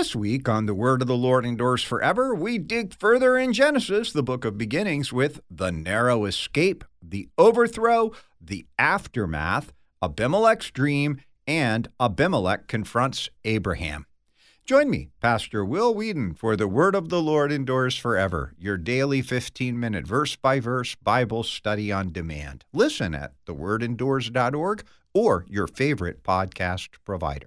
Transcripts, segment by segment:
This week on The Word of the Lord Endures Forever, we dig further in Genesis, the book of beginnings, with the narrow escape, the overthrow, the aftermath, Abimelech's dream, and Abimelech confronts Abraham. Join me, Pastor Will Whedon, for The Word of the Lord Endures Forever, your daily 15-minute verse-by-verse Bible study on demand. Listen at thewordendures.org or your favorite podcast provider.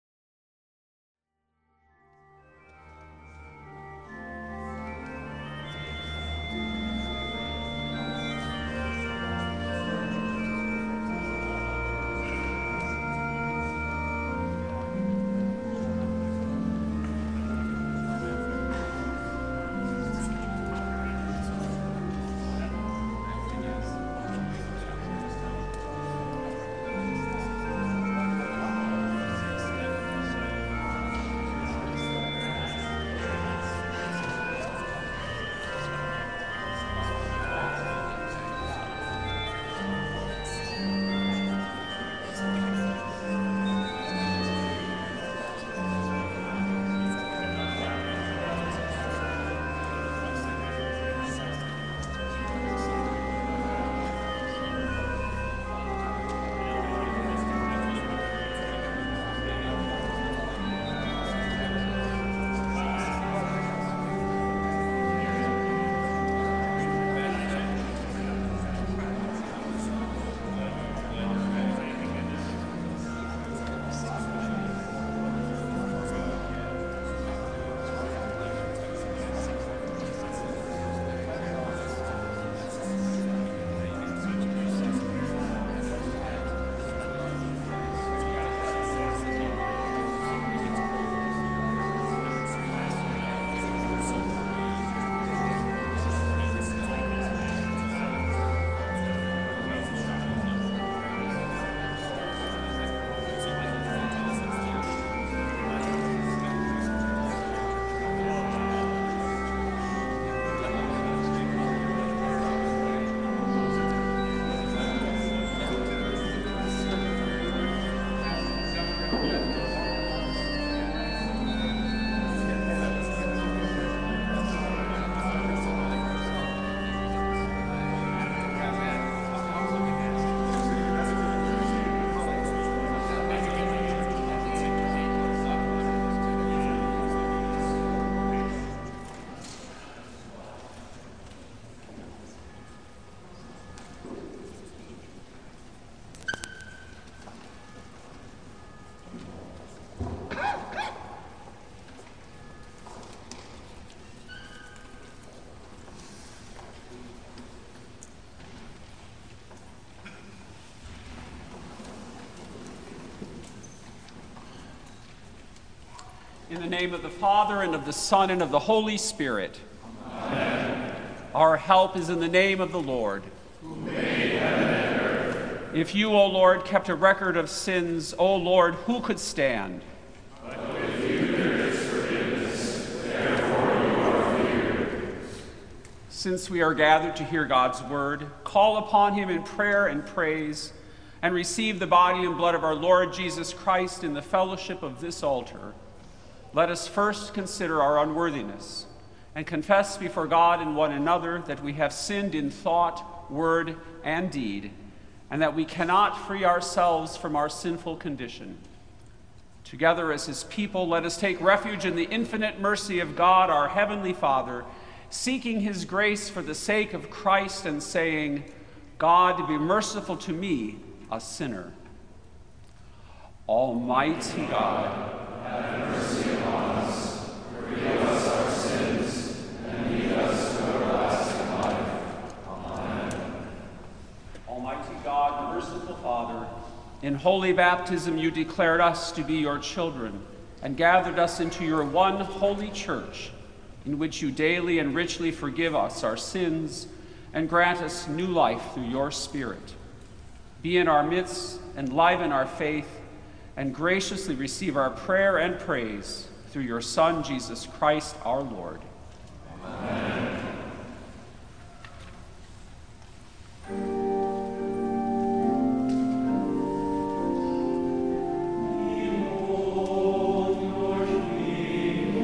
In the name of the Father, and of the Son, and of the Holy Spirit. Amen. Our help is in the name of the Lord. Who made heaven and earth. If you, O Lord, kept a record of sins, O Lord, who could stand? But with you there is forgiveness, therefore you are feared. Since we are gathered to hear God's word, call upon him in prayer and praise, and receive the body and blood of our Lord Jesus Christ in the fellowship of this altar. Let us first consider our unworthiness and confess before God and one another that we have sinned in thought, word, and deed, and that we cannot free ourselves from our sinful condition. Together as his people, let us take refuge in the infinite mercy of God, our Heavenly Father, seeking his grace for the sake of Christ and saying, God, be merciful to me, a sinner. Almighty God, have mercy upon us, forgive us our sins, and lead us to everlasting life. Amen. Almighty God, merciful Father, in holy baptism you declared us to be your children and gathered us into your one holy church, in which you daily and richly forgive us our sins and grant us new life through your Spirit. Be in our midst, enliven our faith, and graciously receive our prayer and praise through your Son, Jesus Christ, our Lord. Amen. Behold, your King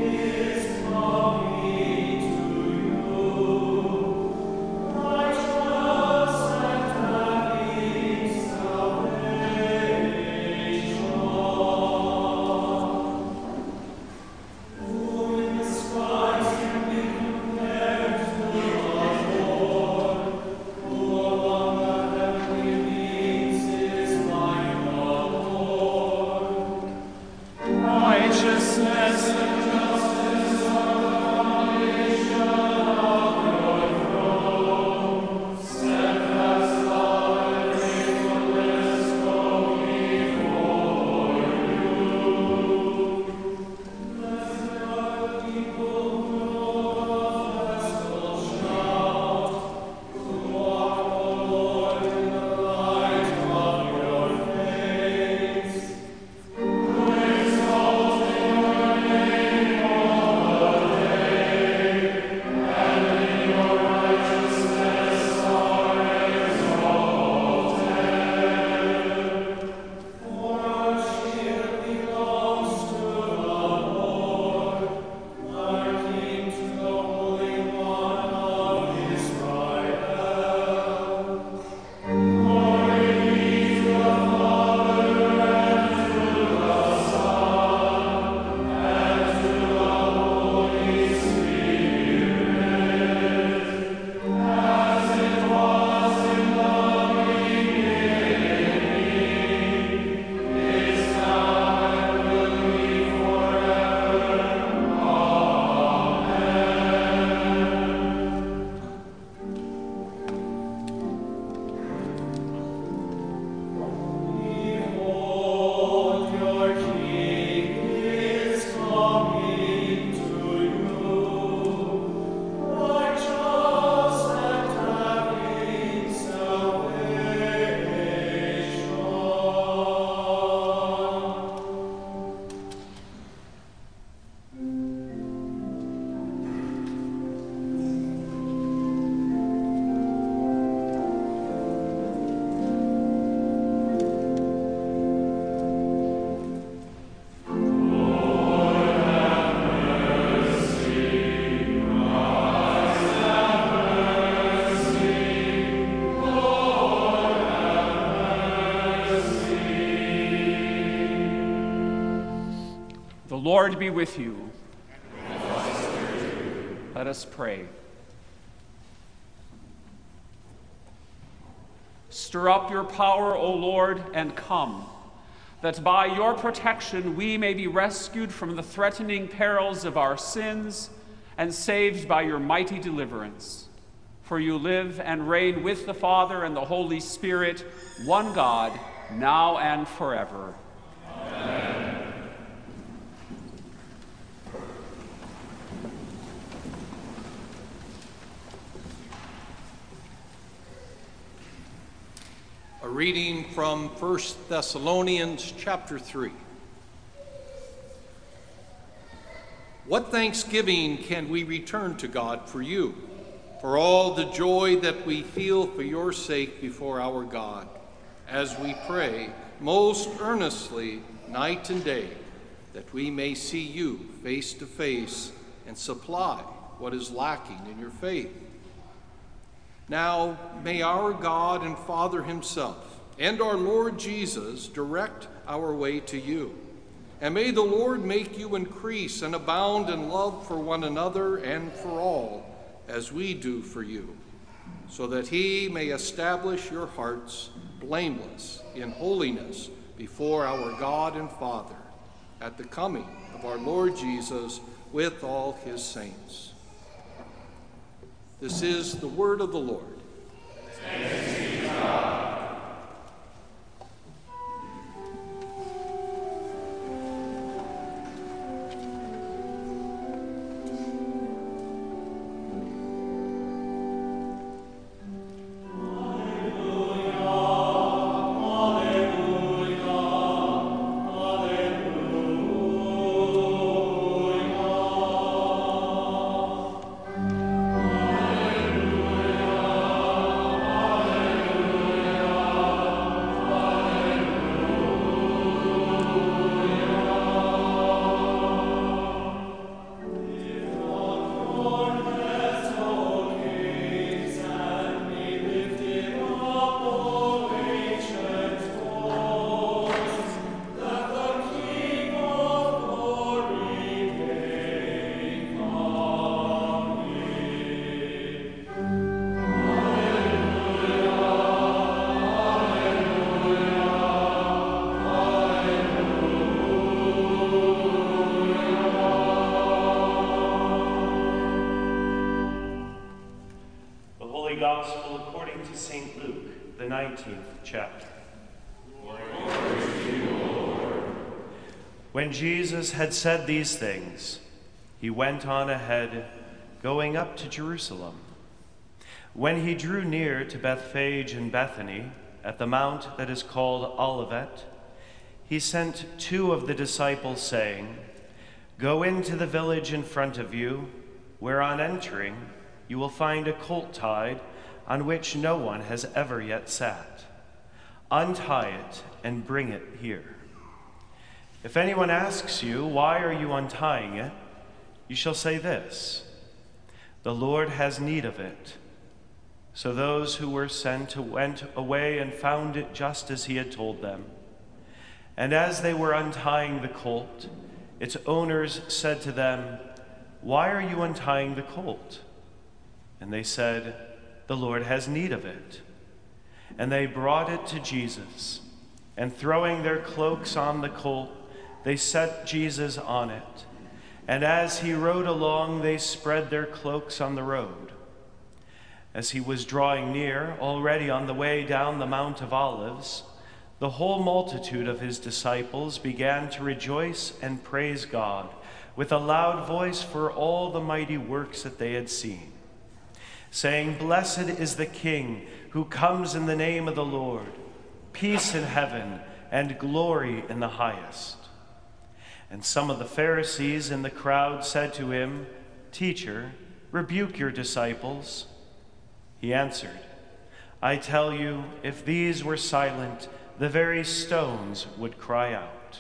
Lord be with you. Let us pray. Stir up your power, O Lord, and come, that by your protection we may be rescued from the threatening perils of our sins and saved by your mighty deliverance. For you live and reign with the Father and the Holy Spirit, one God, now and forever. Amen. A reading from 1 Thessalonians chapter 3. What thanksgiving can we return to God for you, for all the joy that we feel for your sake before our God, as we pray most earnestly night and day, that we may see you face to face and supply what is lacking in your faith. Now may our God and Father himself and our Lord Jesus direct our way to you. And may the Lord make you increase and abound in love for one another and for all, as we do for you, so that he may establish your hearts blameless in holiness before our God and Father at the coming of our Lord Jesus with all his saints. This is the word of the Lord. Thanks be to God. Gospel according to St. Luke, the 19th chapter. When Jesus had said these things, he went on ahead, going up to Jerusalem. When he drew near to Bethphage and Bethany, at the mount that is called Olivet, he sent two of the disciples, saying, "Go into the village in front of you, where on entering you will find a colt tied, on which no one has ever yet sat. Untie it and bring it here. If anyone asks you, 'Why are you untying it?' you shall say this, 'The Lord has need of it.'" So those who were sent went away and found it just as he had told them. And as they were untying the colt, its owners said to them, "Why are you untying the colt?" And they said, "The Lord has need of it." And they brought it to Jesus, and throwing their cloaks on the colt, they set Jesus on it. And as he rode along, they spread their cloaks on the road. As he was drawing near, already on the way down the Mount of Olives, the whole multitude of his disciples began to rejoice and praise God with a loud voice for all the mighty works that they had seen, saying, "Blessed is the King who comes in the name of the Lord, peace in heaven and glory in the highest." And some of the Pharisees in the crowd said to him, "Teacher, rebuke your disciples." He answered, "I tell you, if these were silent, the very stones would cry out."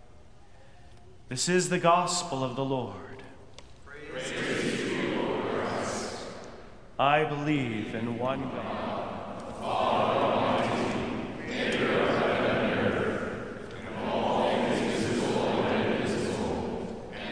This is the gospel of the Lord. Praise to you, Lord Christ. I believe in one God, the Father Almighty, maker of heaven and earth, and of all things visible and invisible,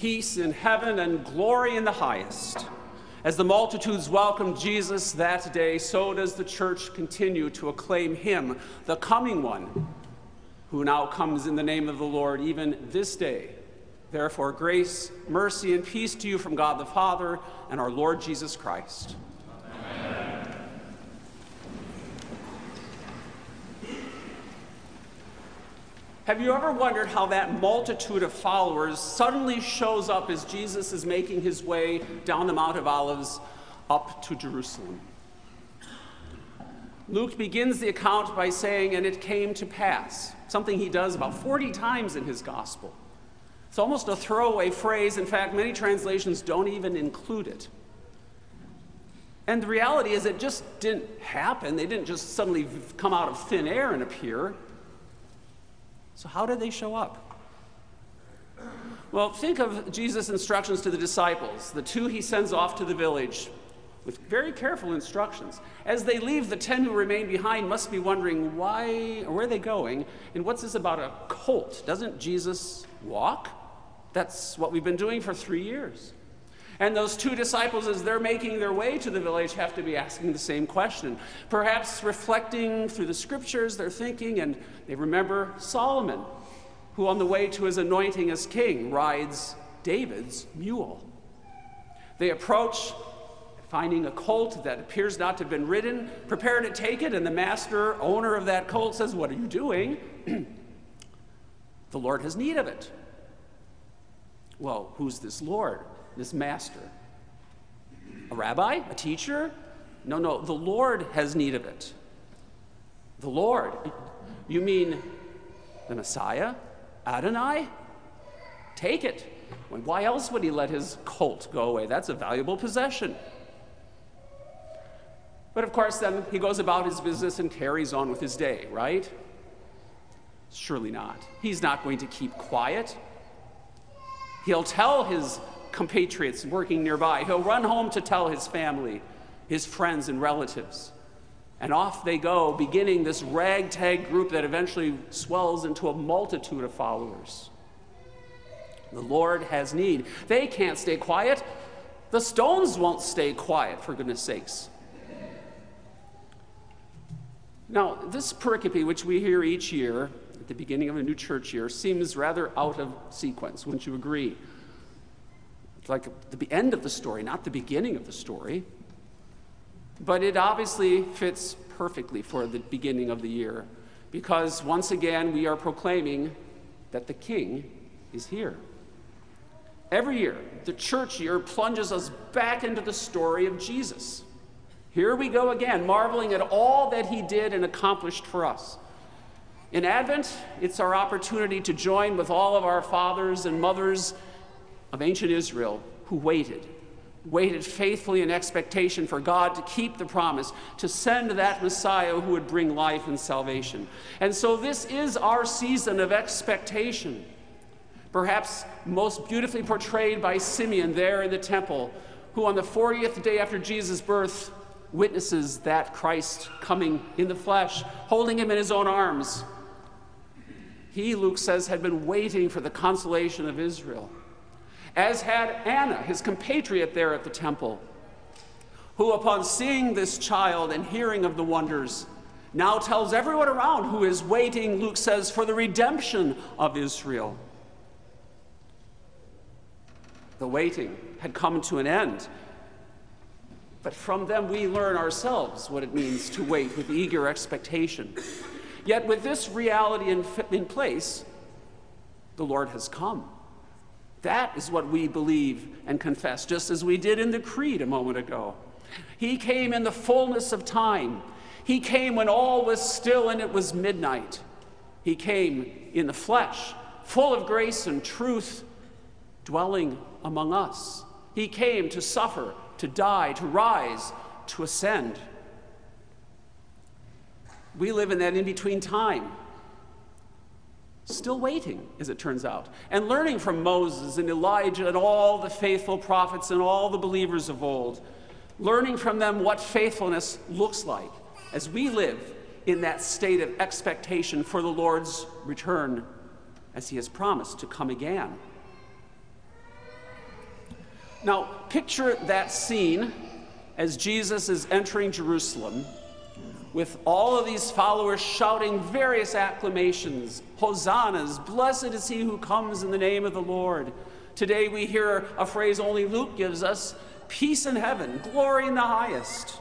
peace in heaven and glory in the highest. As the multitudes welcomed Jesus that day, so does the church continue to acclaim him, the coming one, who now comes in the name of the Lord even this day. Therefore, grace, mercy, and peace to you from God the Father and our Lord Jesus Christ. Amen. Have you ever wondered how that multitude of followers suddenly shows up as Jesus is making his way down the Mount of Olives up to Jerusalem? Luke begins the account by saying, "And it came to pass," something he does about 40 times in his gospel. It's almost a throwaway phrase. In fact, many translations don't even include it. And the reality is it just didn't happen. They didn't just suddenly come out of thin air and appear. So how did they show up? Well, think of Jesus' instructions to the disciples, the two he sends off to the village with very careful instructions. As they leave, the 10 who remain behind must be wondering why, or where are they going, and what's this about a colt? Doesn't Jesus walk? That's what we've been doing for 3 years. And those two disciples, as they're making their way to the village, have to be asking the same question. Perhaps reflecting through the scriptures, they're thinking, and they remember Solomon, who on the way to his anointing as king rides David's mule. They approach, finding a colt that appears not to have been ridden, prepare to take it, and the master, owner of that colt says, "What are you doing?" "The Lord has need of it." Well, who's this Lord? This master? A rabbi? A teacher? No, the Lord has need of it. The Lord? You mean the Messiah? Adonai? Take it. Why else would he let his colt go away? That's a valuable possession. But of course, then he goes about his business and carries on with his day, right? Surely not. He's not going to keep quiet. He'll tell his compatriots working nearby. He'll run home to tell his family, his friends and relatives. And off they go, beginning this ragtag group that eventually swells into a multitude of followers. The Lord has need. They can't stay quiet. The stones won't stay quiet, for goodness sakes. Now, this pericope, which we hear each year at the beginning of a new church year, seems rather out of sequence, wouldn't you agree? It's like the end of the story, not the beginning of the story. But it obviously fits perfectly for the beginning of the year, because once again we are proclaiming that the King is here. Every year, the church year plunges us back into the story of Jesus. Here we go again, marveling at all that he did and accomplished for us. In Advent, it's our opportunity to join with all of our fathers and mothers of ancient Israel who waited faithfully in expectation for God to keep the promise, to send that Messiah who would bring life and salvation. And so this is our season of expectation, perhaps most beautifully portrayed by Simeon there in the temple, who on the 40th day after Jesus' birth witnesses that Christ coming in the flesh, holding him in his own arms. He, Luke says, had been waiting for the consolation of Israel, as had Anna, his compatriot there at the temple, who upon seeing this child and hearing of the wonders, now tells everyone around who is waiting, Luke says, for the redemption of Israel. The waiting had come to an end, but from them we learn ourselves what it means to wait with eager expectation. Yet with this reality in place, the Lord has come. That is what we believe and confess, just as we did in the creed a moment ago. He came in the fullness of time. He came when all was still and it was midnight. He came in the flesh, full of grace and truth, dwelling among us. He came to suffer, to die, to rise, to ascend. We live in that in-between time, still waiting, as it turns out, and learning from Moses and Elijah and all the faithful prophets and all the believers of old, learning from them what faithfulness looks like as we live in that state of expectation for the Lord's return, as he has promised to come again. Now, picture that scene as Jesus is entering Jerusalem with all of these followers shouting various acclamations, hosannas, blessed is he who comes in the name of the Lord. Today we hear a phrase only Luke gives us, peace in heaven, glory in the highest.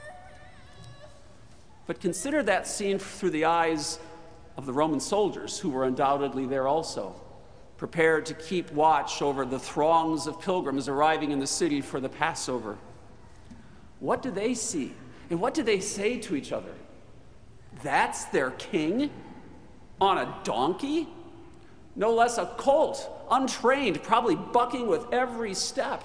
But consider that scene through the eyes of the Roman soldiers who were undoubtedly there also, prepared to keep watch over the throngs of pilgrims arriving in the city for the Passover. What do they see? And what do they say to each other? That's their king on a donkey? No less a colt, untrained, probably bucking with every step.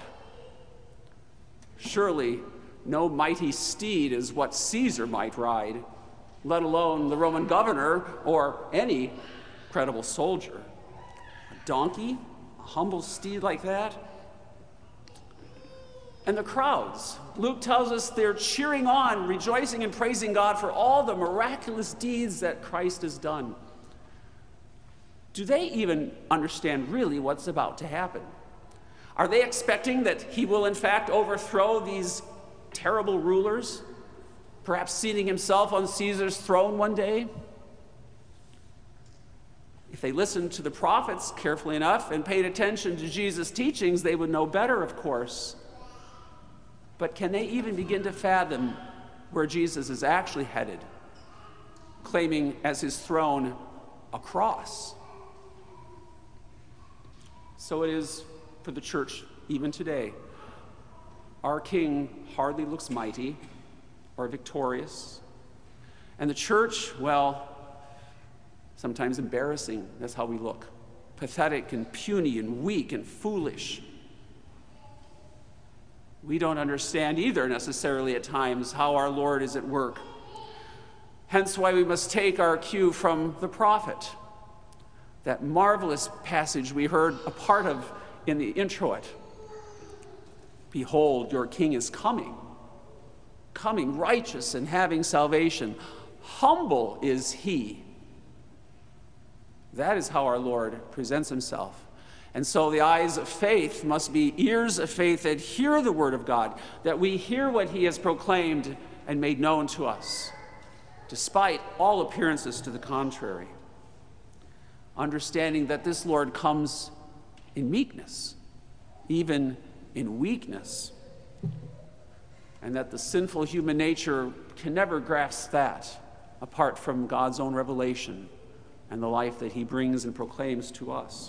Surely no mighty steed is what Caesar might ride, let alone the Roman governor or any credible soldier. A donkey, a humble steed like that? And the crowds, Luke tells us they're cheering on, rejoicing and praising God for all the miraculous deeds that Christ has done. Do they even understand really what's about to happen? Are they expecting that he will in fact overthrow these terrible rulers, perhaps seating himself on Caesar's throne one day? If they listened to the prophets carefully enough and paid attention to Jesus' teachings, they would know better, of course. But can they even begin to fathom where Jesus is actually headed, claiming as his throne a cross? So it is for the church even today. Our King hardly looks mighty or victorious. And the church, well, sometimes embarrassing. That's how we look. Pathetic and puny and weak and foolish. We don't understand either necessarily at times how our Lord is at work. Hence why we must take our cue from the prophet. That marvelous passage we heard a part of in the introit. Behold, your king is coming righteous and having salvation. Humble is he. That is how our Lord presents himself. And so the eyes of faith must be ears of faith that hear the word of God, that we hear what he has proclaimed and made known to us, despite all appearances to the contrary. Understanding that this Lord comes in meekness, even in weakness, and that the sinful human nature can never grasp that apart from God's own revelation and the life that he brings and proclaims to us.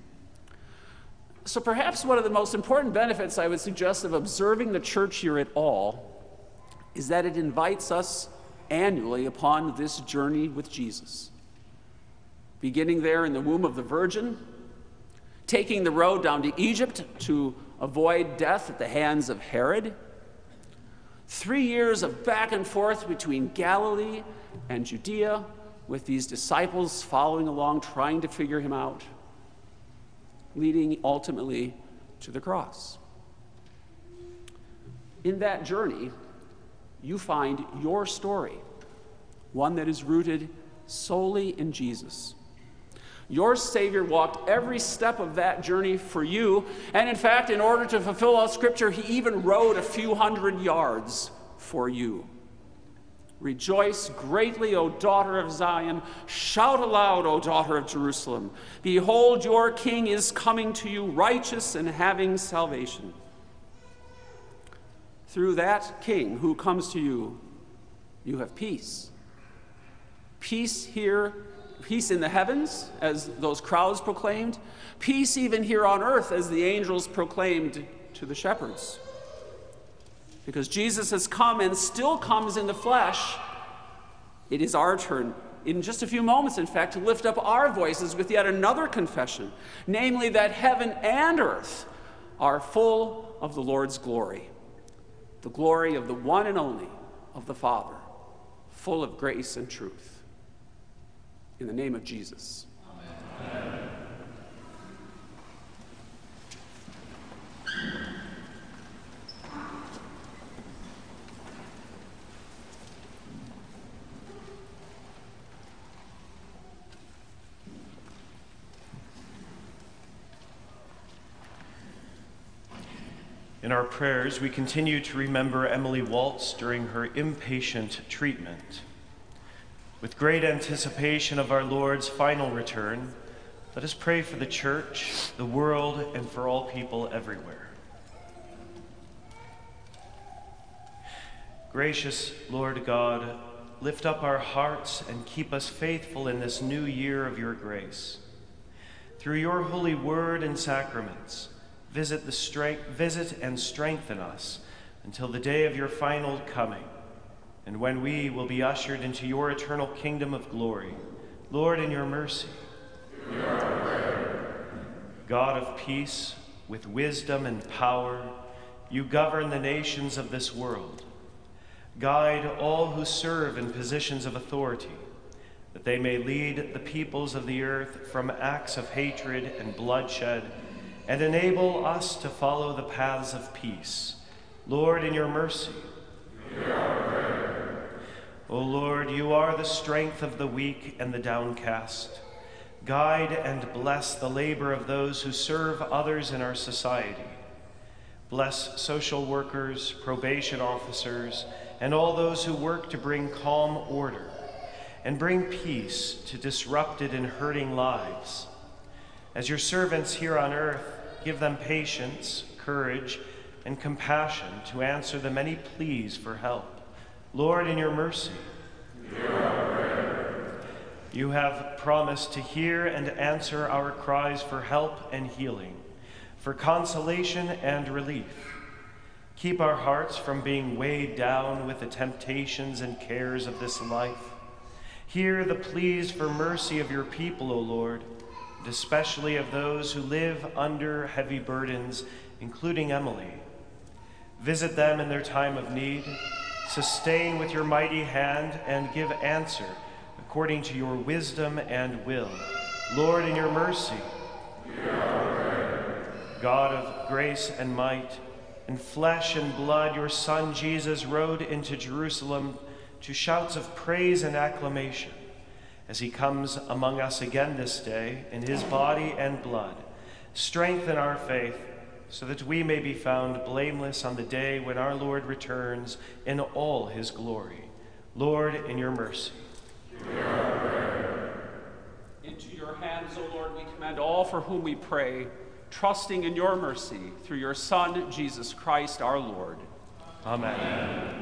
So perhaps one of the most important benefits I would suggest of observing the church year at all is that it invites us annually upon this journey with Jesus. Beginning there in the womb of the Virgin, taking the road down to Egypt to avoid death at the hands of Herod, 3 years of back and forth between Galilee and Judea with these disciples following along, trying to figure him out, leading ultimately to the cross. In that journey, you find your story, one that is rooted solely in Jesus. Your Savior walked every step of that journey for you, and in fact, in order to fulfill all Scripture, he even rode a few hundred yards for you. Rejoice greatly, O daughter of Zion. Shout aloud, O daughter of Jerusalem. Behold, your King is coming to you, righteous and having salvation. Through that King who comes to you, you have peace. Peace here, peace in the heavens, as those crowds proclaimed. Peace even here on earth, as the angels proclaimed to the shepherds. Because Jesus has come and still comes in the flesh, it is our turn, in just a few moments, in fact, to lift up our voices with yet another confession, namely that heaven and earth are full of the Lord's glory, the glory of the one and only, of the Father, full of grace and truth. In the name of Jesus. Amen. In our prayers, we continue to remember Emily Waltz during her inpatient treatment. With great anticipation of our Lord's final return, let us pray for the church, the world, and for all people everywhere. Gracious Lord God, lift up our hearts and keep us faithful in this new year of your grace. Through your holy word and sacraments, visit and strengthen us until the day of your final coming, and when we will be ushered into your eternal kingdom of glory. Lord, in your mercy. God of peace, with wisdom and power, you govern the nations of this world. Guide all who serve in positions of authority, that they may lead the peoples of the earth from acts of hatred and bloodshed, and enable us to follow the paths of peace. Lord, in your mercy. O Lord, you are the strength of the weak and the downcast. Guide and bless the labor of those who serve others in our society. Bless social workers, probation officers, and all those who work to bring calm order and bring peace to disrupted and hurting lives. As your servants here on earth, give them patience, courage, and compassion to answer the many pleas for help. Lord, in your mercy. You have promised to hear and answer our cries for help and healing, for consolation and relief. Keep our hearts from being weighed down with the temptations and cares of this life. Hear the pleas for mercy of your people, O Lord, and especially of those who live under heavy burdens, including Emily. Visit them in their time of need, sustain with your mighty hand, and give answer according to your wisdom and will. Lord, in your mercy. God of grace and might, in flesh and blood, your Son Jesus rode into Jerusalem to shouts of praise and acclamation. As he comes among us again this day in his body and blood, strengthen our faith so that we may be found blameless on the day when our Lord returns in all his glory. Lord, in your mercy. Into your hands, O Lord, we commend all for whom we pray, trusting in your mercy through your Son, Jesus Christ, our Lord. Amen.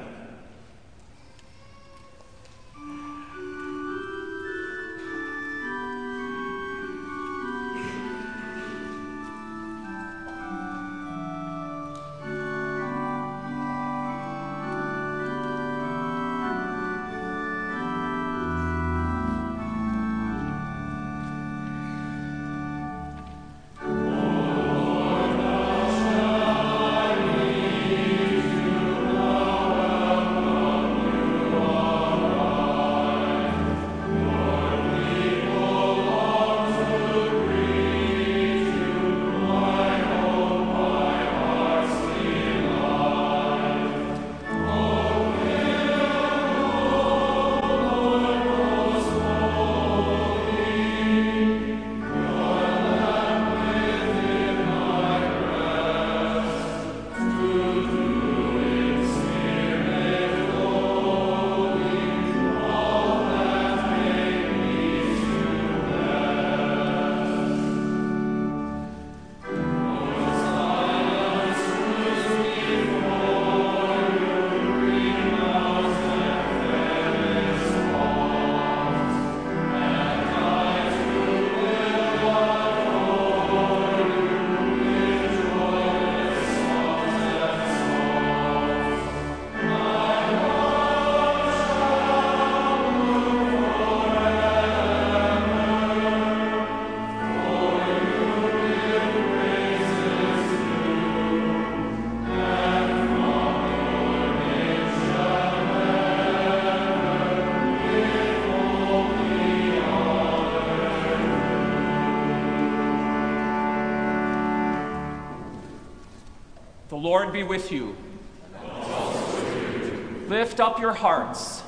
The Lord be with you. Lift up your hearts.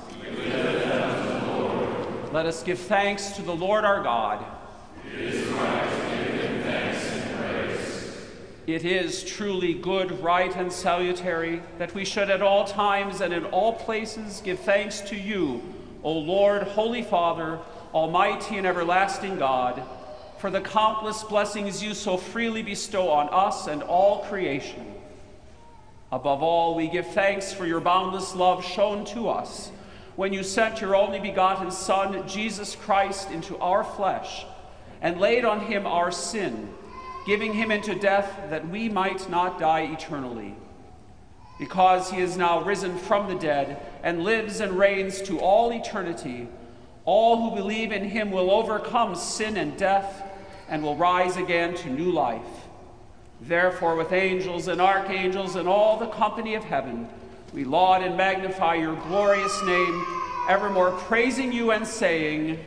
Let us give thanks to the Lord our God. It is right to give him thanks and praise. It is truly good, right, and salutary that we should at all times and in all places give thanks to you, O Lord, Holy Father, Almighty and everlasting God, for the countless blessings you so freely bestow on us and all creation. Above all, we give thanks for your boundless love shown to us when you sent your only begotten Son, Jesus Christ, into our flesh and laid on him our sin, giving him into death that we might not die eternally. Because he is now risen from the dead and lives and reigns to all eternity, all who believe in him will overcome sin and death and will rise again to new life. Therefore, with angels and archangels and all the company of heaven, we laud and magnify your glorious name, evermore praising you and saying,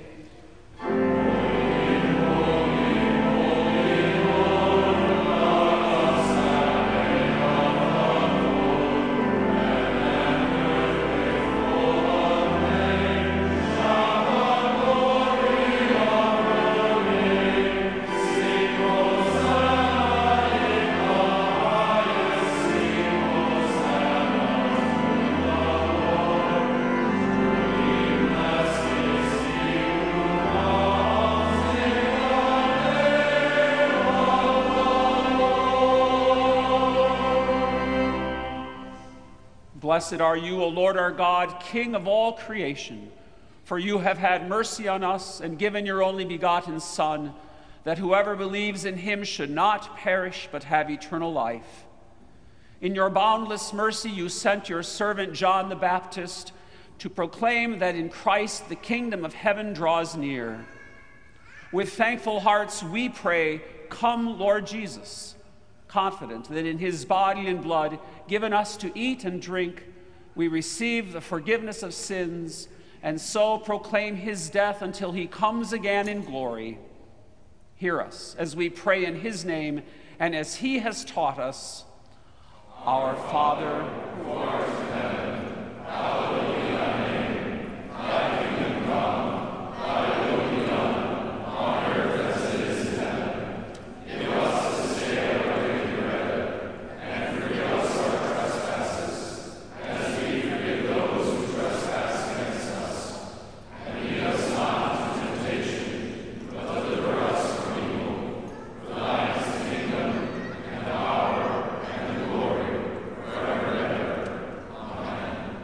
Blessed are you, O Lord our God, King of all creation, for you have had mercy on us and given your only begotten Son, that whoever believes in him should not perish but have eternal life. In your boundless mercy, you sent your servant John the Baptist to proclaim that in Christ the kingdom of heaven draws near. With thankful hearts we pray, come, Lord Jesus, confident that in his body and blood, given us to eat and drink, we receive the forgiveness of sins, and so proclaim his death until he comes again in glory. Hear us as we pray in his name, and as he has taught us, Our Father, who art in heaven, hallowed be thy name. Thy kingdom come, thy will be done, on earth as it is in heaven. Give us this day our daily bread, and forgive us our trespasses, as we forgive those who trespass against us. And lead us not into temptation, but deliver us from evil. For thine is the kingdom, and the power, and the glory, forever and ever. Amen.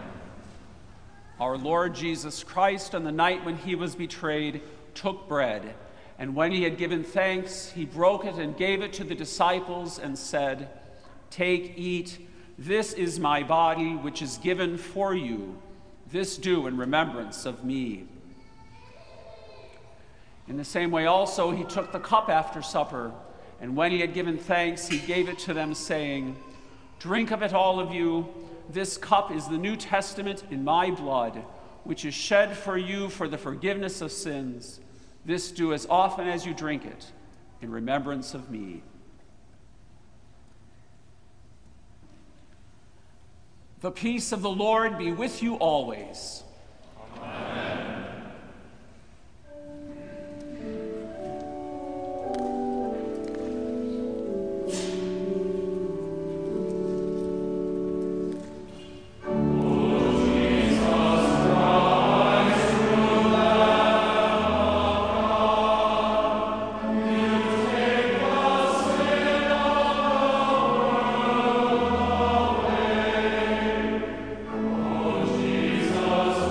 Our Lord Jesus Christ, on the night when he was betrayed, took bread, and when he had given thanks, he broke it and gave it to the disciples and said, "Take, eat, this is my body, which is given for you. This do in remembrance of me." In the same way also he took the cup after supper, and when he had given thanks, he gave it to them, saying, "Drink of it, all of you. This cup is the New Testament in my blood, which is shed for you for the forgiveness of sins. This do as often as you drink it, in remembrance of me." The peace of the Lord be with you always. Amen. Jesus.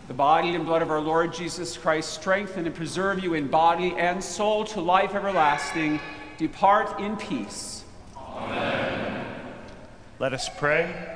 The body and blood of our Lord Jesus Christ strengthen and preserve you in body and soul to life everlasting. Depart in peace. Amen. Let us pray.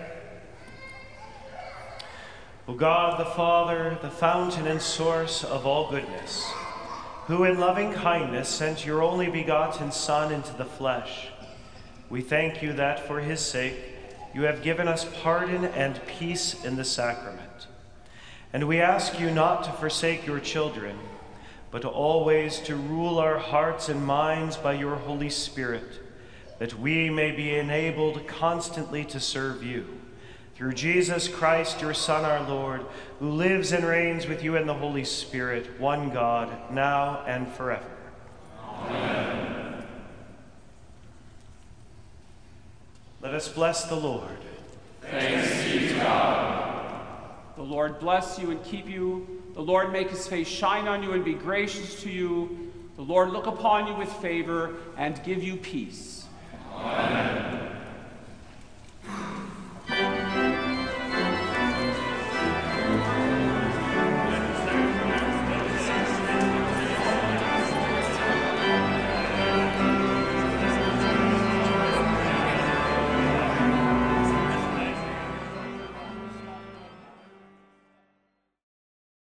O God, the Father, the fountain and source of all goodness, who in loving kindness sent your only begotten Son into the flesh, we thank you that for his sake you have given us pardon and peace in the sacrament. And we ask you not to forsake your children, but always to rule our hearts and minds by your Holy Spirit, that we may be enabled constantly to serve you. Through Jesus Christ, your Son, our Lord, who lives and reigns with you in the Holy Spirit, one God, now and forever. Amen. Let us bless the Lord. Thanks be to God. The Lord bless you and keep you. The Lord make his face shine on you and be gracious to you. The Lord look upon you with favor and give you peace. Amen.